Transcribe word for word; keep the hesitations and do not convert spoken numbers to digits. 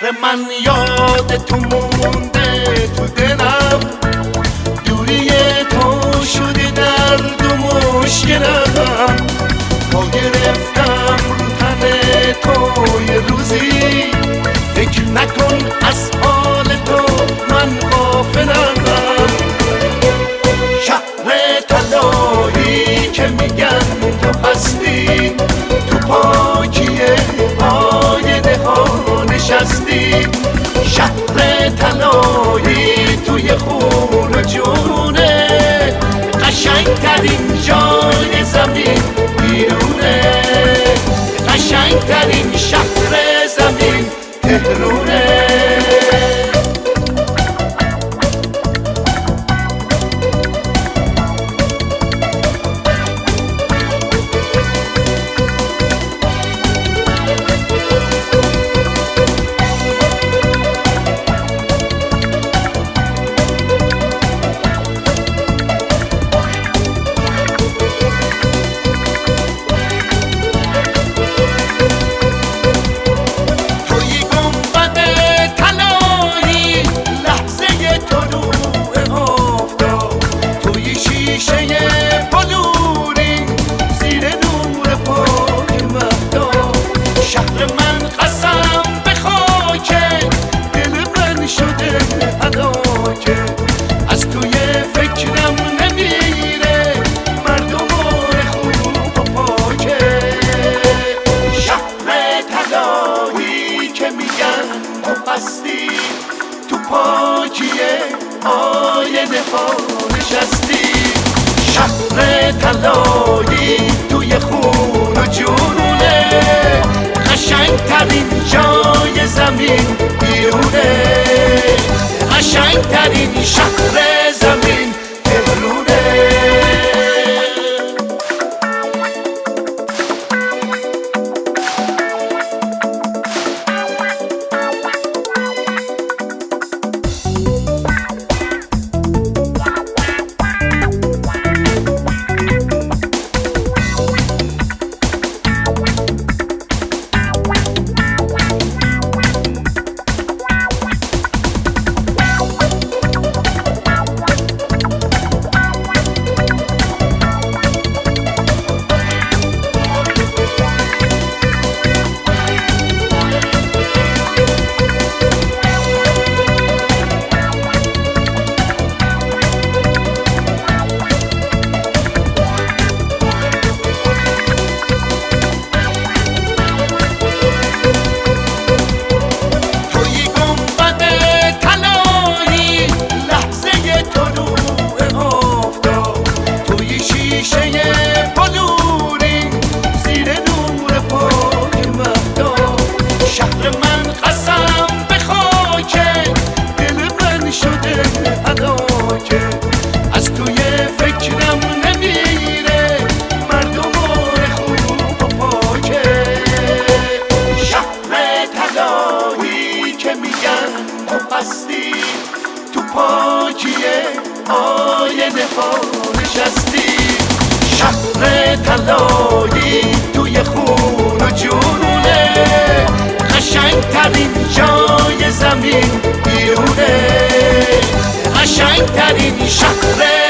شهر من یاد تو مونده تو دلم، دوری تو شده درد و مشکلم. تا گرفتم رو تن تو یه روزی، فکر نکن از حال تو من غافلم. شهر طلایی که میگن تو هستی، تو پاکیه آینه ها نشستی. شهر طلایی توی خون و جونه، قشنگترین جای زمین بیرونه. قشنگترین شهر زمین تهرونه. تو پاکیه آینه ها نشستی. شهر طلایی توی خون و جنونه، قشنگترین جای زمین بیرونه. قشنگترین شهر زمین تهرونه. تو پاکیه آینه ها نشستی. شهر طلایی توی خون و جنونه، قشنگترین جای زمین بیرونه. قشنگترین شهر